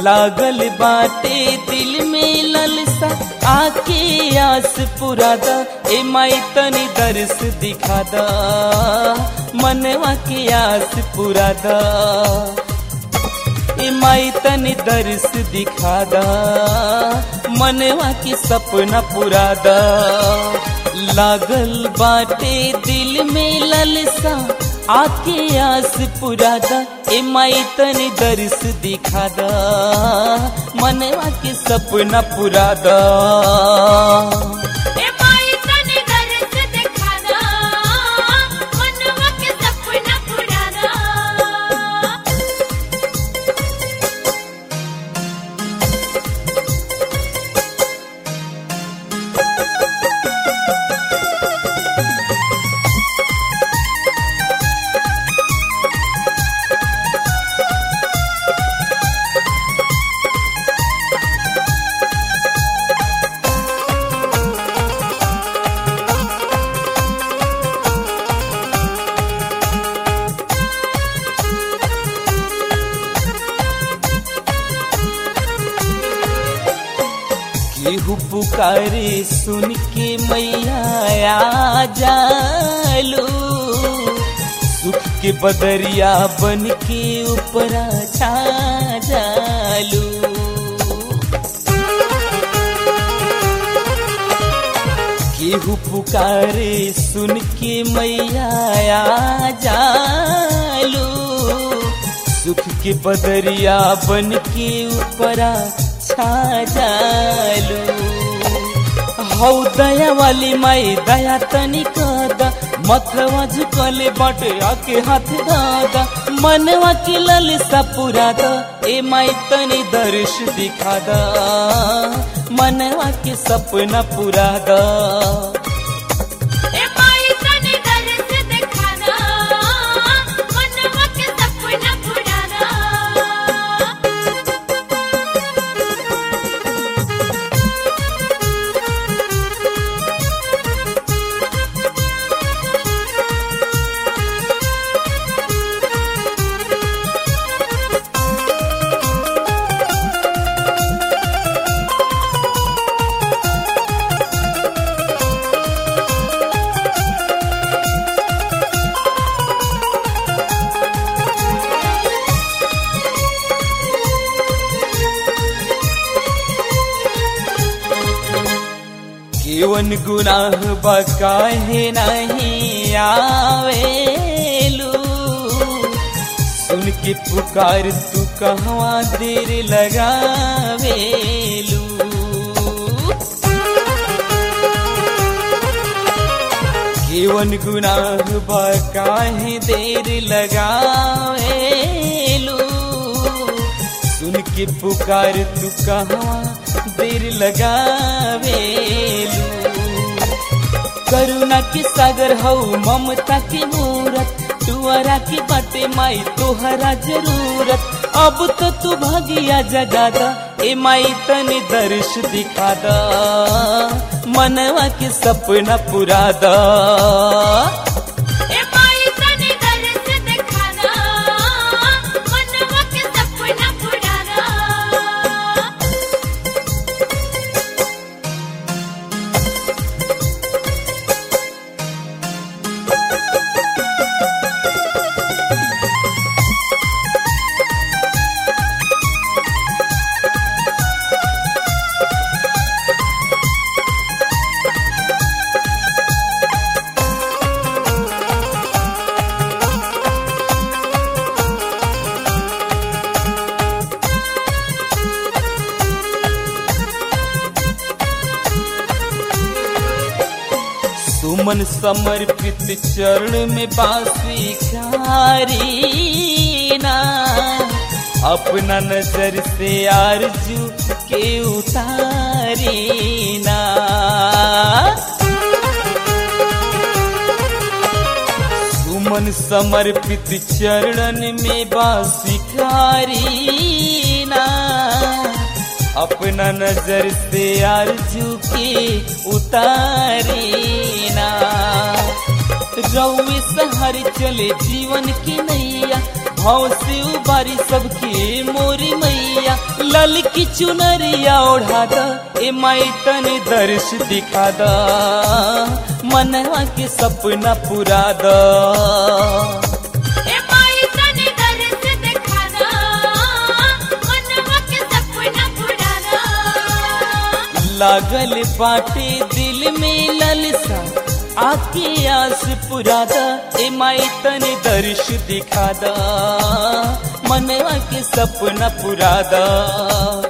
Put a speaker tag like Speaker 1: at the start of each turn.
Speaker 1: लागल बाटे दिल में ललसा आके आस पुरादा ए माई तनी दर्श दिखादा मनवा के आस पुरादा ए माई तनी दर्श दिखादा मनवा के सपना पुरादा लागल बाटे दिल में ललसा आके आस पुरादा ए माई तनी दर्श दिखादा मनवा के सपना पुरादा
Speaker 2: ए माई तनी दर्श दिखादा मनवा के सपना पुरादा।
Speaker 1: केहू पुकारे सुन के मैया आ जालू सुख के बदरिया बन के ऊपरा छा जालू केहू पुकारे सुन के मैया आ जालू सुख के बदरिया बन के ऊपरा छा जालू हौ दया वाली माई दया तनी कदा मथवा झुकले बाटे आके हाथ दादा मनवा के ललसा पुरादा ए माई तनी दर्श दिखादा मनवा के सपना पुरादा
Speaker 2: ए माई तनी दर्श दिखादा मनवा के सपना पुरादा।
Speaker 1: केवन गुनाह बा काहे नहीं आवेलू सुन के पुकार तू कहवा देर लगावेलू केवन गुनाह बा काहे देर लगावेलू सुन के पुकार तू कहवा देर लगावेलू करुणा के सागर हौ ममता के मूरत तुअरा के बाटे माई तोहरा जरूरत अब तो तू भागिया जगादा ए माई तनी दर्श दिखादा मनवा के सपना पुरादा
Speaker 2: ए माई तनी दर्श दिखादा मनवा के सपना पुरादा।
Speaker 1: सुमन समर्पित चरण में बांसुरी खारीना अपना नजर से आरजू के उतारीना सुमन समर्पित चरण में बांसुरी खारीना अपना नजर से आरजू के उतारीना रउए सहर चले जीवन की नैया भाव से उबारी सबके मोरी मैया लाल की चुनरिया ओढ़ा दा ए माई तने दर्श दिखा दा मनवा के सपना पूरा दा
Speaker 2: ए माई तने दर्श दिखा दा मनवा के सपना पूरा दा
Speaker 1: लागल बाटे दिल में ललसा आके आस पुरा दा ए माई तने दर्श दिखा दा मनवा के सपना पूरा दा।